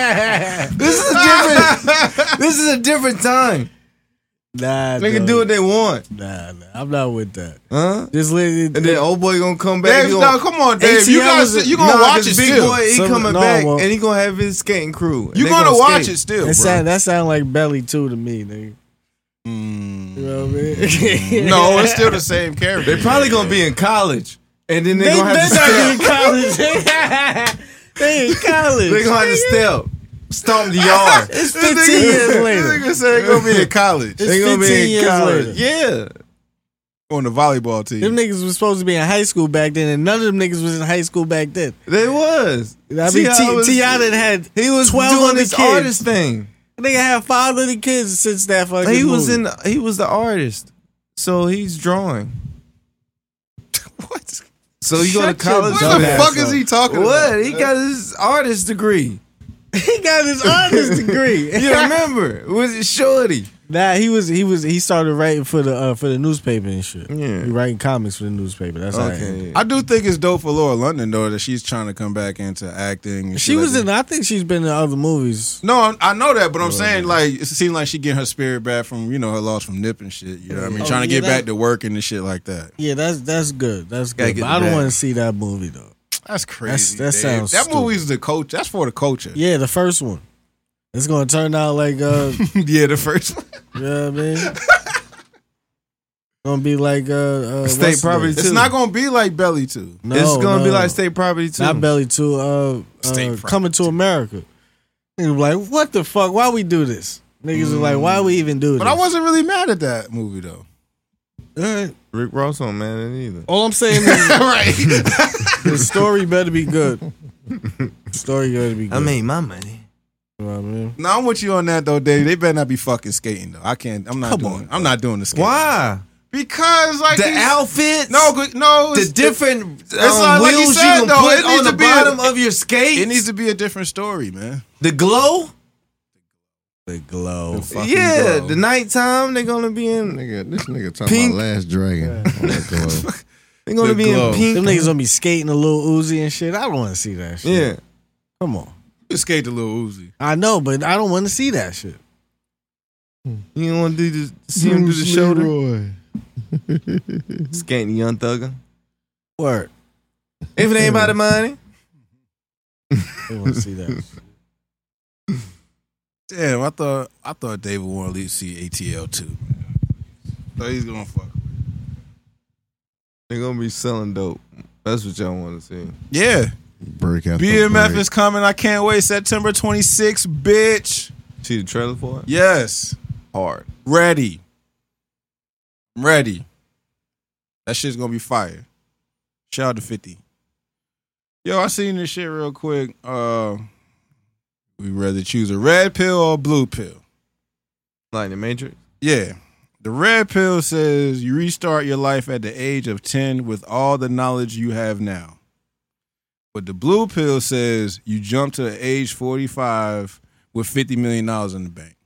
this is a different time. Nah, They can do what they want, Nah, I'm not with that. huh? Just let it. And then old boy gonna come back. Dave, he no, gonna, come on, Dave. You gonna watch it Big still. boy, he Some- coming no, back, well- and he gonna have his skating crew. You They gonna watch skate. it still, That sound like Belly 2 to me, nigga. You know what I mean? No, it's still the same character. They probably gonna be in college, and then They they gonna have to better not be step. in college. They in college. They gonna have to step, stomp the yard. It's 15 years later. Nigga said they gonna be in college. It's They gonna 15 be in years college. later. Yeah. On the volleyball team. Them niggas was supposed to be in high school back then, and none of them niggas was in high school back then. They was. I mean, T.I. was- T.I. done had He was 12 doing other this kids. artist thing. Nigga had 5 little kids since that fucking He was movie. he was the artist, so he's drawing. What? So you go to Shut your college. What dumb the ass fuck is up. he talking What? about? He got his artist degree. He got his artist degree. You remember? Was it Shorty? Nah, he started writing for the newspaper and shit. Yeah. He writing comics for the newspaper. That's how it ended. Okay. I do think it's dope for Laura London though that she's trying to come back into acting. and She shit was like in. that. I think she's been in other movies. No, I know that, but I'm saying like it seems like she getting her spirit back from her loss from Nip and shit. You know what I mean? Oh, Trying to yeah, get that- back to working and shit like that. Yeah, that's good. That's Gotta good. get But I don't back. want to see that movie though. That's crazy. that Dave. sounds That stupid. movie's the coach. That's for the culture. Yeah, the first one. It's gonna turn out like Yeah, the first one. you know what I mean? Gonna be like State what's the property name? It's too. not gonna be like Belly 2. No, It's gonna be no. like State Property too. Not Belly 2. State Property Coming to America. Niggas be like, what the fuck? Why we do this? Niggas are like, why we even do this? But I wasn't really mad at that movie though. All right. Rick Ross on man it either. All I'm saying is Right. the story better be good. Story better be good. I made my money. You know what I mean? No, I'm with you on that though, Dave. They better not be fucking skating though. I can't. I'm not doing the skating. Why? Because like The outfits? No, The different it's like wheels you said, you can though, put it needs on the to be bottom of your skates? It needs to be a different story, man. The glow? The glow. Yeah, the nighttime they're gonna be in. This nigga talking Pink. about Last Dragon. They're gonna be glow. in pink. Them niggas gonna be skating a little Uzi and shit. I don't want to see that shit. Yeah. Come on. You skate the little Uzi. I know, but I don't want to see that shit. You don't want to do the, see him do the shoulder? Leroy. Skating Young Thugger. Word. If it ain't about the money. They want to see that shit. Damn, I thought David wanted to see ATL too. Thought he's gonna fuck. They're gonna be selling dope. That's what y'all want to see. Yeah. Break out. BMF is coming. I can't wait. September 26th, bitch. See the trailer for it? Yes. Hard. Ready. I'm ready. That shit's gonna be fire. Shout out to 50. Yo, I seen this shit real quick. We rather choose a red pill or a blue pill. Like the Matrix? Yeah. The red pill says you restart your life at the age of 10 with all the knowledge you have now. But the blue pill says you jump to age 45 with $50 million in the bank.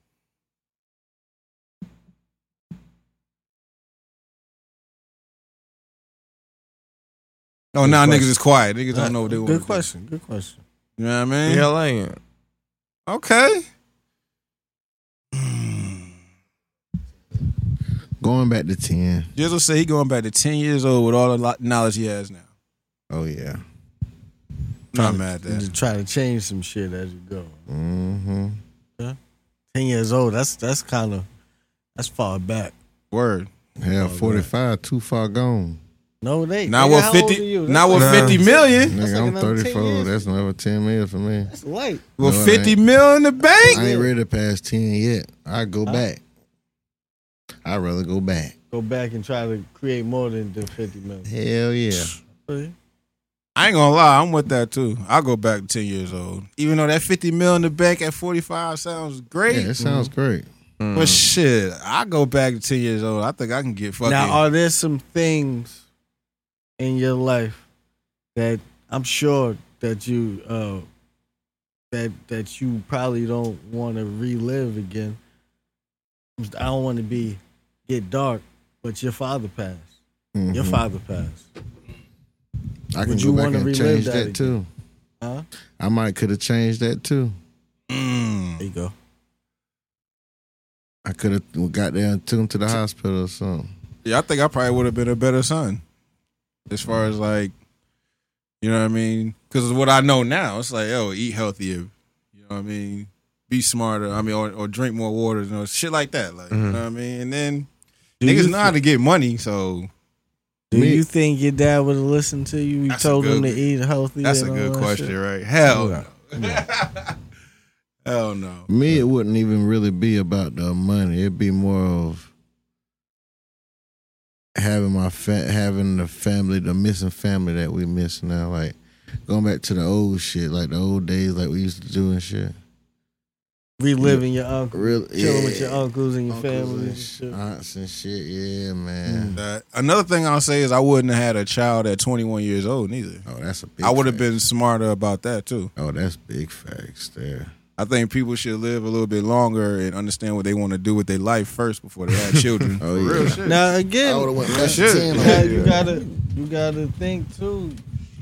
Oh, now niggas is quiet. Niggas don't know what they want. Good question. Good question. You know what I mean? Yeah, I like it. Okay. Going back to 10. Jizzle say he going back to 10 years old with all the knowledge he has now. Oh, yeah. Not mad at And that. to try to change some shit as you go. Mm-hmm. 10 years old, that's far back. Word. Hell, 45, too far gone. No, they. Now nigga, with how old are 50, you? now That's with like- 50 million. Nigga, like I'm another 10 34. years. That's another 10 million for me. That's light. With No, I 50 ain't. mil in the bank. I ain't ready to pass 10 yet. I go back. I'd rather go back. Go back and try to create more than 50 million. Hell yeah. I ain't gonna lie, I'm with that too. I'll go back to 10 years old. Even though that 50 mil in the bank at 45 sounds great. Yeah, it sounds great. But shit, I go back to 10 years old. I think I can get fucking. Now, are there some things in your life that I'm sure that you that you probably don't want to relive again? I don't want to get dark, but your father passed. Mhm. Your father passed. I can Would go you back wanna and relive change that that too. Huh? I might could have changed that too. There you go. I could have got there and took him to the hospital or something. Yeah, I think I probably would have been a better son. As far as like, you know what I mean? Because of what I know now, it's like, yo, eat healthier. You know what I mean? Be smarter. I mean, or drink more water. You know, shit like that. Like, you know what I mean? And then niggas know how to get money, so. Do you think your dad would have listened to you? You That's a told him to good- eat healthy. That's a and all good that question, shit? right? Hell Yeah. no. Hell no. Me, it wouldn't even really be about the money. It'd be more of having having the family, the missing family that we miss now. Like going back to the old shit, like the old days, like we used to do and shit. Reliving your uncle, Really, chilling with your uncles and your Uncles family. and And shit. aunts and shit. Yeah, man. Another thing I'll say is I wouldn't have had a child at 21 years old neither. Oh, that's a big. I would have fact. been smarter about that too. Oh, that's big facts there. I think people should live a little bit longer and understand what they want to do with their life first before they have children. Oh, For yeah. real shit. Now again, I would have went That back to shit. 10. now, Yeah. you gotta think too.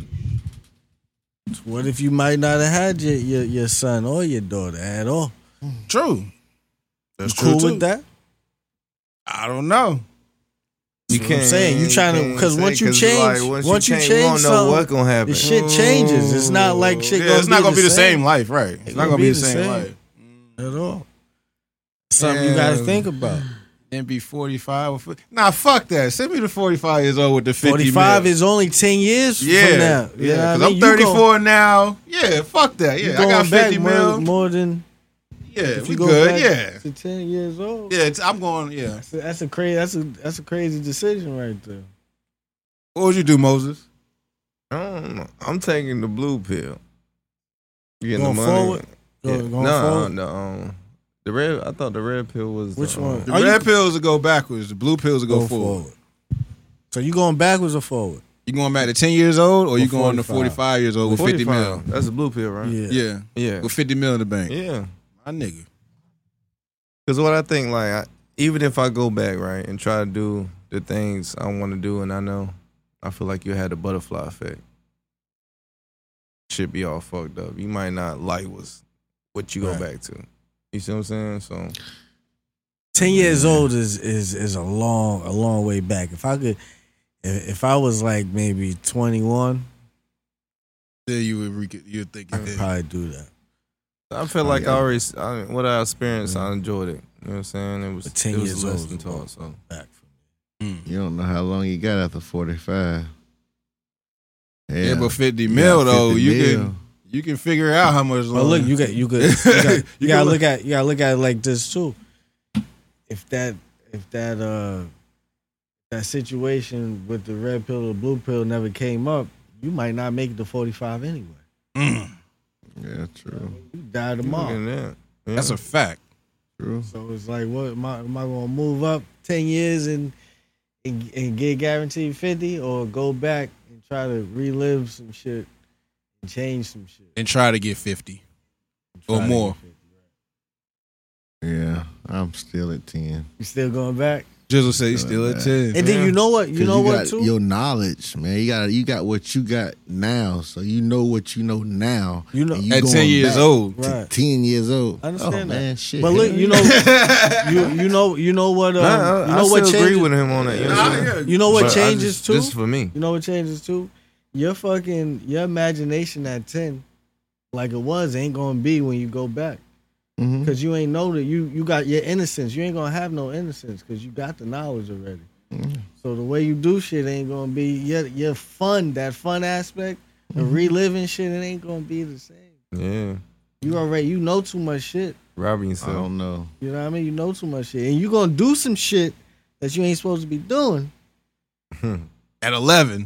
What if you might not have had your son or your daughter at all? True. That's You cool true, with too. that? I don't know. That's what I'm saying. You trying to, because once you change, once you you change don't know what's something, gonna happen. the shit changes. It's not like shit. Yeah, it's not gonna be the same life, right? It's not gonna be the same life. at all. Something you got to think about. Then be 45 or 50. Nah, fuck that. Send me to 45 years old with the 50 45 mil. is only 10 years yeah, from now. You know yeah. what I Because mean? I'm You 34 now. Yeah, fuck that. you Yeah, I got going 50 back mil. more than Yeah, if we you go good. back Yeah, to 10 years old. yeah. I'm going. Yeah. That's a crazy decision right there. What would you do, Moses? I don't know. I'm taking the blue pill. Getting Going the money. forward? Going forward? No, the red. I thought the red pill was Which one? The red pills will go backwards. The blue pills will go forward. So you going backwards or forward? You going back to 10 years old, or you going to 45? 45 years old with 50 mil? That's a blue pill, right? Yeah. With 50 mil in the bank. Yeah. My nigga. Because what I think, like, even if I go back, right, and try to do the things I want to do, and I feel like you had the butterfly effect. Shit be all fucked up. You might not like what you go back to. You see what I'm saying? So 10 years old is a long way back. If I was like maybe 21, then you'd think I could probably do that. I feel like what I experienced, I enjoyed it. You know what I'm saying? It was 10 it was years a old lesson taught. So back for me. You don't know how long you got after 45. Yeah, but 50 mil though, you can figure out how much. But look, you gotta look at it like this too. If that situation with the red pill or blue pill never came up, you might not make it to 45 anyway. Yeah, true. You die tomorrow. Yeah. That's a fact. True. So it's like, what am I gonna move up 10 years and get guaranteed 50, or go back and try to relive some shit and change some shit and try to get 50 or more? Yeah, I'm still at 10. You still going back? Jizzle say he's still at 10. And then you know what? You know what got too? Your knowledge, man. You got what you got now, so you know what you know now. You know, you at 10 years old, right? 10 years old. I understand that. Man, shit. But look, you know what? You know what changes? Agree with him on that. You know what changes too? Just for me. You know what changes too? Your imagination at 10, like it was, ain't gonna be when you go back. Because you ain't know that you got your innocence. You ain't gonna have no innocence because you got the knowledge already. So the way you do shit ain't gonna be your fun. That fun aspect, the reliving shit, it ain't gonna be the same. Yeah. You know too much shit. Robbing yourself. I don't know. You know what I mean? You know too much shit, and you gonna do some shit that you ain't supposed to be doing. At 11.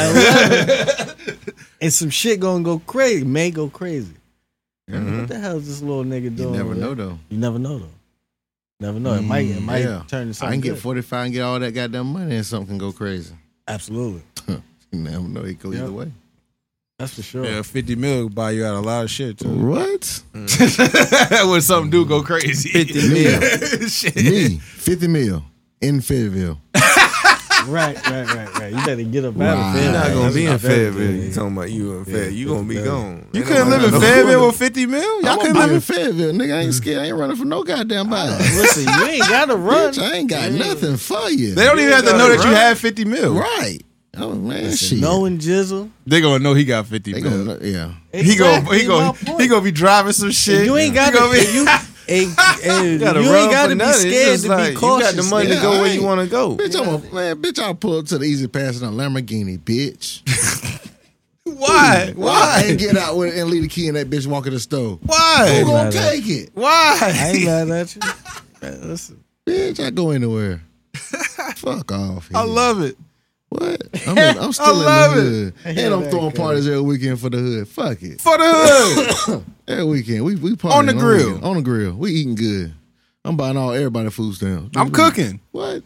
And some shit gonna go crazy. May go crazy. What the hell is this little nigga doing? You never know though. You never know though. Never know. It might turn to something. I can get good. 45 and get all that goddamn money, and something can go crazy. Absolutely. You never know. It go either way. That's for sure. Yeah, 50 mil buy you out a lot of shit too. What? When something do go crazy. 50 mil. Shit. Me, 50 mil in Fayetteville. Right. You better get up out of You're Fayetteville. not gonna be in Fayetteville. Fayetteville. You talking about you in Fayetteville. You gonna be gone. You couldn't live in Fayetteville with 50 mil? Y'all couldn't live in in Fayetteville, nigga. I ain't scared. I ain't running for no goddamn body. Listen, you ain't gotta run. Bitch, I ain't got nothing for you. They don't even have to know that you had 50 mil. Right. Oh man, shit. Knowing Jizzle, They gonna know he got 50 They mil. gonna, yeah. He gonna be driving some shit. You ain't got to. You ain't got to be scared to be cautious. You got the money to go where you want to go. Bitch, I'll pull up to the Easy Pass in a Lamborghini, bitch. Why? And get out with and leave the key in that bitch walk in the store. Why? Who gonna take it? I Why? ain't mad at you. Man, listen, Bitch, I go anywhere. Fuck off. Here. I love it. What? I'm still in love the it. hood. And I'm throwing parties every weekend for the hood. Fuck it. For the hood. Every weekend. We partying On the grill. weekend. On the grill. We eating good. I'm buying everybody food stamps. I'm cooking. What?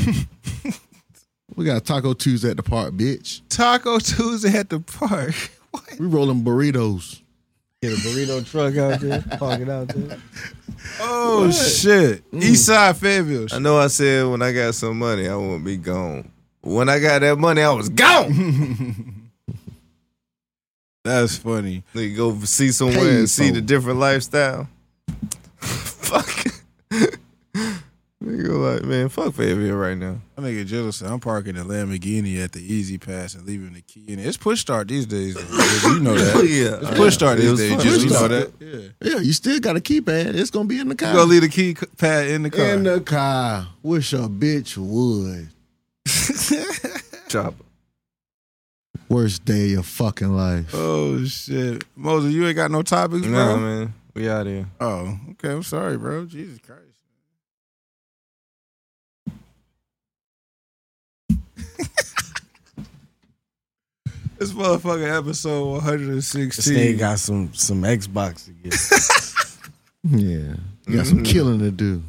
We got Taco Tuesday at the park, bitch. Taco Tuesday at the park. What? We rolling burritos. get a burrito truck out there, park it out there. Oh, shit. East Side Fayetteville. I know I said when I got some money, I won't be gone. When I got that money, I was gone. That's funny. They go see somewhere and see the different lifestyle. Fuck. Nigga like, man, fuck Fayetteville right now. I nigga Jizzle said, I'm parking the Lamborghini at the Easy Pass and leaving the key in it. It's push start these days. You know that. Yeah. It's push start these days. Jizzle, you know that. Yeah, you still got a keypad. It's gonna be in the car. You gonna leave the key pad in the car. In the car. Wish a bitch would. Chopper. Worst day of your fucking life. Oh shit, Moses, you ain't got no topics, bro. No, man, we out here. Oh, okay. I'm sorry, bro. Jesus Christ. This motherfucking episode 116. This nigga got some Xbox to get. Yeah. You got some killing to do.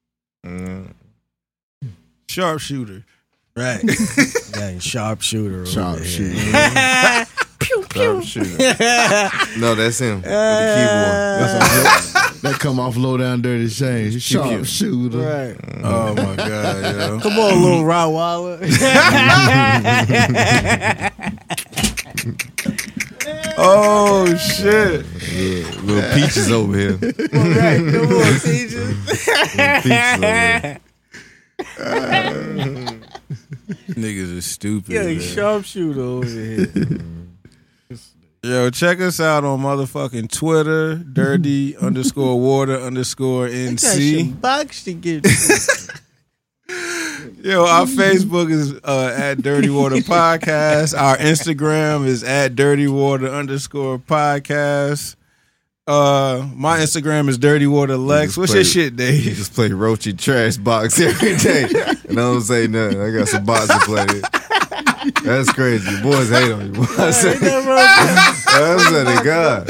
Sharpshooter. Right. Yeah, sharpshooter. Sharpshooter. Pew, pew. No, that's him with the keyboard. That come off Low Down Dirty Shame. Sharpshooter. Right. Oh my God, yo. Come on, little Rottweiler. Oh shit. Little Peaches over here. All right, come on, teacher. Niggas are stupid. Yeah, man. sharpshooter over here. Yo, check us out on motherfucking Twitter, dirty_water_NC. Box to get. Yo, our Facebook is at Dirty Water Podcast. Our Instagram is at dirtywater_podcast. My Instagram is Dirty Water Lex. What's your shit, You Dave? just play Roachy trash box every day. And I don't say nothing. I got some bots to play it. That's crazy. Boys hate on you. Boys say, that's what they got.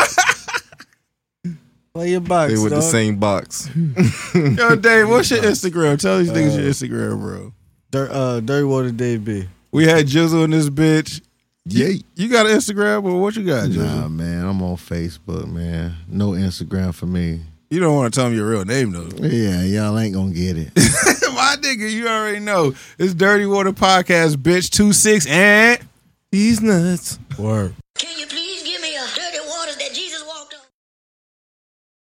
Play your box, They with dog. the same box. Yo, Dave, what's your Instagram? Tell these niggas your Instagram, bro. Dirty Water Dave B. We had Jizzle in this bitch. Yeah. You got an Instagram, or what you got, Jizzle? Nah, man. I'm on Facebook, man. No Instagram for me. You don't want to tell me your real name, though. Yeah, y'all ain't gonna get it. My nigga, you already know. It's Dirty Water Podcast, bitch. 26 and He's nuts. Word.